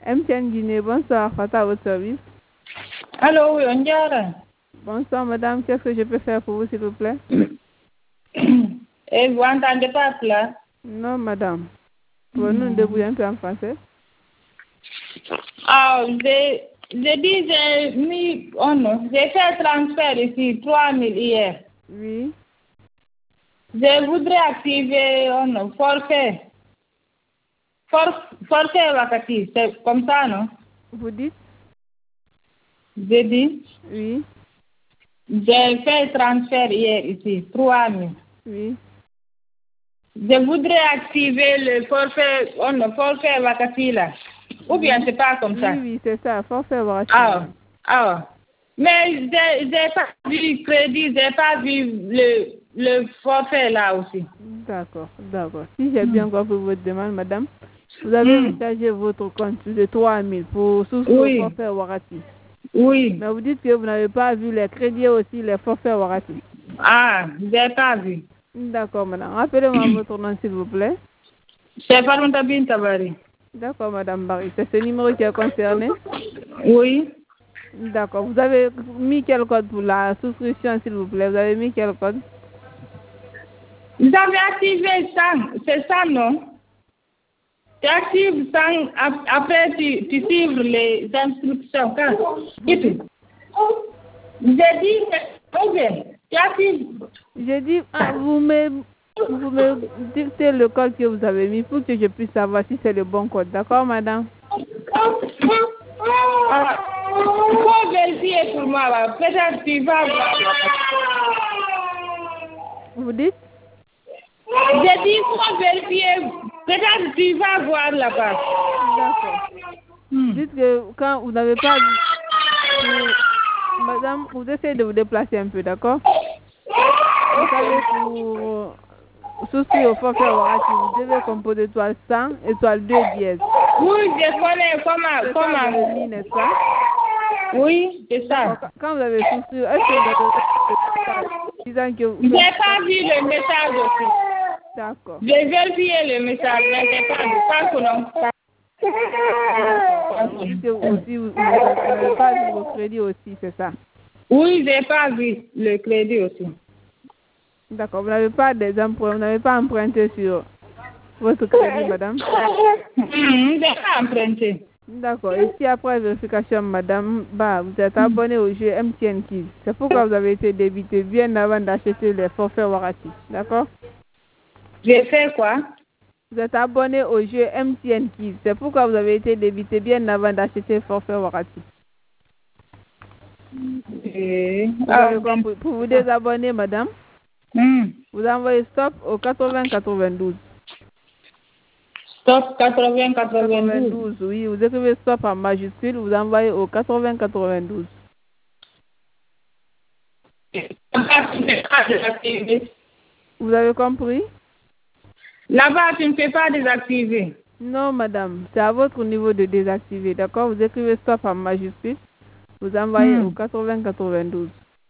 MTN Guinée, bonsoir, Fata à votre service. Allô, oui, on dirait. Bonsoir, madame, qu'est-ce que je peux faire pour vous, s'il vous plaît? Et vous entendez pas cela? Non, madame. Pouvez-nous nous débrouiller un peu en français? Ah, j'ai dit, j'ai mis, oh non, j'ai fait un transfert ici, 3000 hier. Oui. Je voudrais activer, oh non, forfait. Forfait Wakati, c'est comme ça, non? Vous dites? J'ai dit, Oui. j'ai fait un transfert hier ici, 3000. Oui. Je voudrais activer le forfait, oh non, forfait Wakati là. Ou bien c'est pas comme ça? Oui, oui, c'est ça, forfait Wakati. Ah. Mais j'ai pas vu crédit, j'ai pas vu le forfait là aussi. D'accord. Si j'ai bien compris votre demande, madame, vous avez rechargé votre compte de 3000 pour souscrire au forfait Wakati. Oui. Mais vous dites que vous n'avez pas vu les crédits aussi, les forfaits Wakati. Ah, j'ai pas vu. D'accord, madame. Rappelez-moi votre nom, s'il vous plaît. C'est Farouta Bin Tabari. D'accord, madame Barry. C'est ce numéro qui est concerné? Oui. D'accord. Vous avez mis quel code pour la souscription, s'il vous plaît? Vous avez mis quel code? Vous avez activé ça, c'est ça, non? Tu actives ça, après tu suivres les instructions. J'ai dit, tu actives. J'ai dit, vous me dictez le code que vous avez mis pour que je puisse savoir si c'est le bon code. D'accord, madame? Faut vérifier pour moi, peut-être tu vas voir. Vous dites? J'ai dit, faut vérifier, peut-être tu vas voir là-bas. D'accord. Dites que quand vous n'avez pas vu, madame, vous essayez de vous déplacer un peu, d'accord? Vous savez, pour souscrire au forfait Wakati, vous devez composer étoile 100, étoile 2 dièse. Oui, je connais comment. Vous avez mis, n'est-ce pas? Oui, c'est ça. Quand vous avez souscrit, est-ce que vous avez disant que vous... J'ai pas vu le message aussi. D'accord. J'ai vérifié le message, mais j'ai pas vu. Pas que non. Vous dites que aussi, vous n'avez pas vu vos crédits aussi, c'est ça? Oui, j'ai pas vu le crédit aussi. D'accord. Vous n'avez pas des emprunts, vous n'avez pas emprunté sur votre crédit, madame? J'ai pas emprunté. D'accord. Et si après vérification, madame, vous êtes abonné au jeu MTN Kids, c'est pourquoi vous avez été débité bien avant d'acheter les forfaits Wakati. D'accord? J'ai fait quoi? Vous êtes abonné au jeu MTN Kids, c'est pourquoi vous avez été débité bien avant d'acheter le forfait Wakati. Vous avez compris. Pour vous désabonner, madame, vous envoyez stop au 80-92. Stop 80-92. Oui, vous écrivez stop en majuscule, vous envoyez au 80-92. Vous avez compris? Là-bas, tu ne peux pas désactiver. Non, madame, c'est à votre niveau de désactiver, d'accord? Vous écrivez stop en majuscule, vous envoyez au 80-92.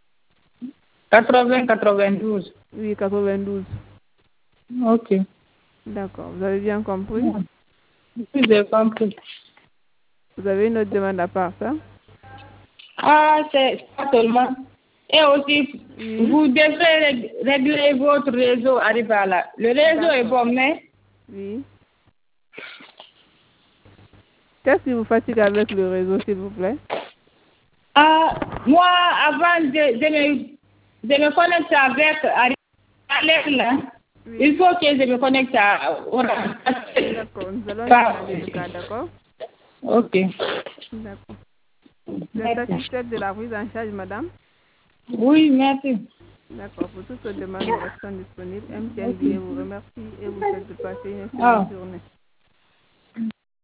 80-92. Oui, 92. Ok. D'accord, vous avez bien compris? Oui, j'ai compris. Vous avez une autre demande à part ça? Ah, c'est pas seulement. Et aussi, vous devrez régler votre réseau Arribala. Le réseau est bon, mais... Oui. Qu'est-ce qui vous fatigue avec le réseau, s'il vous plaît? Moi, avant de me connecter avec Arribala, il faut que je me connecte à Orange. D'accord, nous allons regarder le cas, d'accord? Ok. D'accord. Vous êtes satisfaite de la prise en charge, madame? Oui, merci. D'accord, pour toutes vos demandes, nous restons disponibles. MTN Guinée vous remercie et vous souhaite de passer une excellente journée.